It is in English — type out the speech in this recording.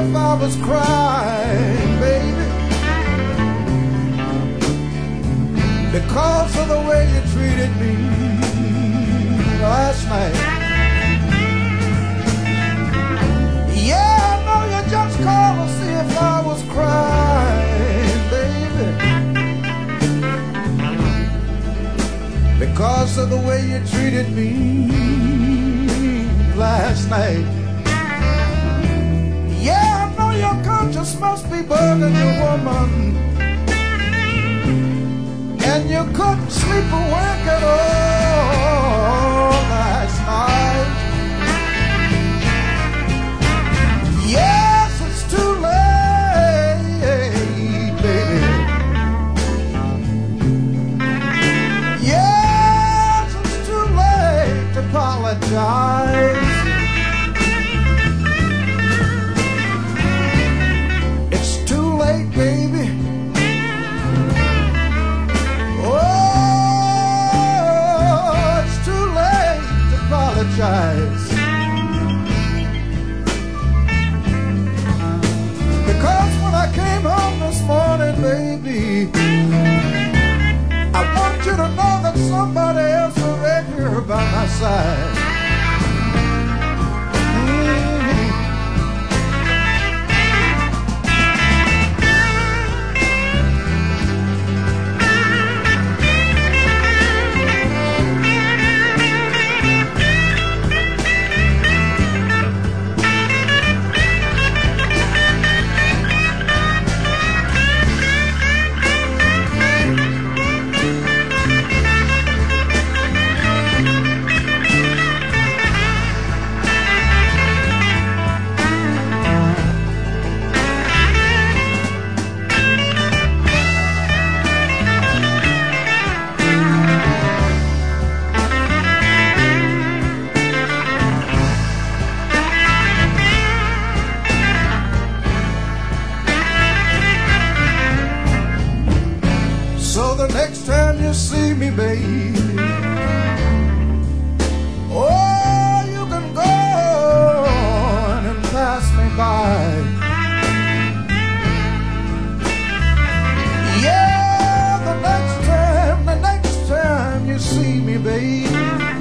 if I was crying, baby, because of the way you treated me last night. Yeah, I know you just called to see if I was crying, baby, because of the way you treated me last night. Yeah, I know your conscience must be bugging you, woman, and you couldn't sleep a wink at all last night. Yes, it's too late, baby. Yes, it's too late to apologize. It's too late, baby. Because when I came home this morning, baby, I want you to know that somebody else is right here by my side. So the next time you see me, baby, oh, you can go on and pass me by. Yeah, the next time you see me, baby,